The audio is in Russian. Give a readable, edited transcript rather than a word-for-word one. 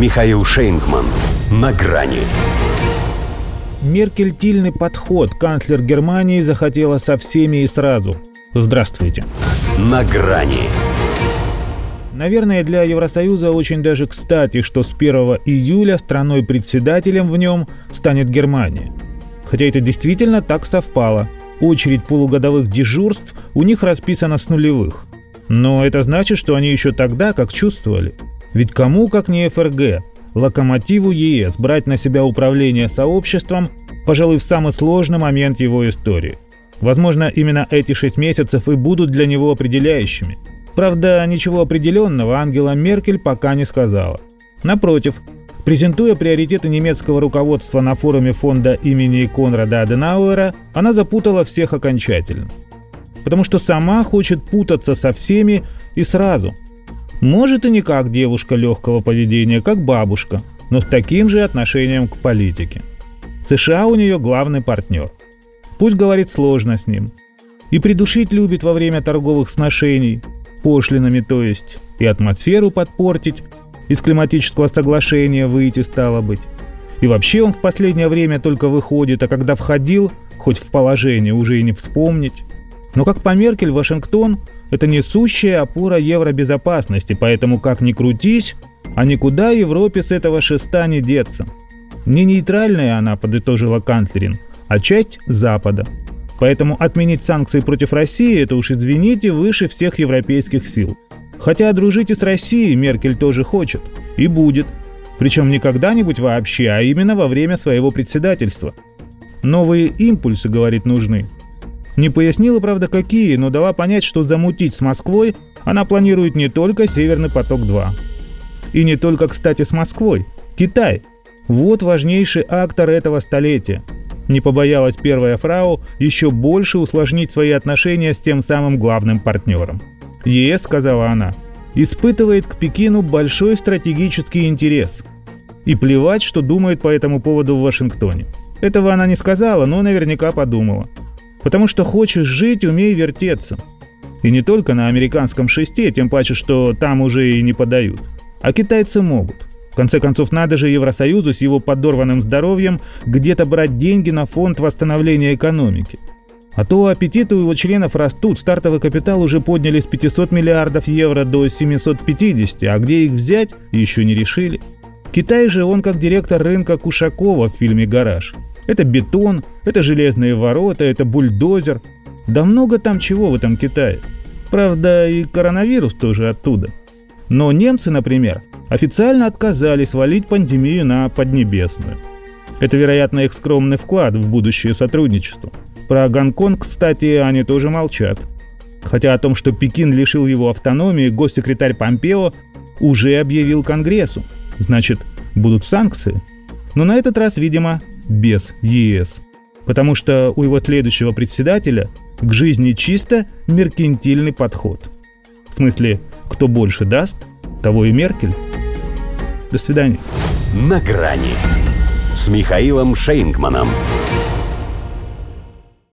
Михаил Шейнгман. На грани. Меркельтильный подход. Канцлер Германии захотела со всеми и сразу. Здравствуйте. На грани. Наверное, для Евросоюза очень даже кстати, что с 1 июля страной-председателем в нем станет Германия. Хотя это действительно так совпало. Очередь полугодовых дежурств у них расписана с нулевых. Но это значит, что они еще тогда как чувствовали. Ведь кому, как не ФРГ, локомотиву ЕС, брать на себя управление сообществом, пожалуй, в самый сложный момент его истории. Возможно, именно эти 6 месяцев и будут для него определяющими. Правда, ничего определенного Ангела Меркель пока не сказала. Напротив, презентуя приоритеты немецкого руководства на форуме фонда имени Конрада Аденауэра, она запутала всех окончательно. Потому что сама хочет путаться со всеми и сразу. Может и не как девушка легкого поведения, как бабушка, но с таким же отношением к политике. США у нее главный партнер. Пусть говорит сложно с ним. И придушить любит во время торговых сношений, пошлинами то есть, и атмосферу подпортить, из климатического соглашения выйти стало быть. И вообще он в последнее время только выходит, а когда входил, хоть в положение, уже и не вспомнить. Но как по Меркель, Вашингтон – это несущая опора евробезопасности, поэтому как ни крутись, а никуда Европе с этого шеста не деться. Не нейтральная она, подытожила канцлерин, а часть Запада. Поэтому отменить санкции против России – это уж, извините, выше всех европейских сил. Хотя дружить и с Россией Меркель тоже хочет. И будет. Причем не когда-нибудь вообще, а именно во время своего председательства. Новые импульсы, говорит, нужны. Не пояснила, правда, какие, но дала понять, что замутить с Москвой она планирует не только «Северный поток-2». И не только, кстати, с Москвой. Китай. Вот важнейший актор этого столетия. Не побоялась первая фрау еще больше усложнить свои отношения с тем самым главным партнером. ЕС, сказала она, испытывает к Пекину большой стратегический интерес. И плевать, что думает по этому поводу в Вашингтоне. Этого она не сказала, но наверняка подумала. Потому что хочешь жить, умей вертеться. И не только на американском шесте, тем паче, что там уже и не подают. А китайцы могут. В конце концов, надо же Евросоюзу с его подорванным здоровьем где-то брать деньги на фонд восстановления экономики. А то аппетиты у его членов растут, стартовый капитал уже подняли с 500 миллиардов евро до 750, а где их взять, еще не решили. Китай же, он как директор рынка Кушакова в фильме «Гараж». Это бетон, это железные ворота, это бульдозер. Да много там чего в этом Китае. Правда, и коронавирус тоже оттуда. Но немцы, например, официально отказались валить пандемию на Поднебесную. Это, вероятно, их скромный вклад в будущее сотрудничество. Про Гонконг, кстати, они тоже молчат. Хотя о том, что Пекин лишил его автономии, госсекретарь Помпео уже объявил Конгрессу. Значит, будут санкции. Но на этот раз, видимо, без ЕС. Потому что у его следующего председателя к жизни чисто меркантильный подход. В смысле, кто больше даст, того и Меркель. До свидания. На грани с Михаилом Шейнгманом.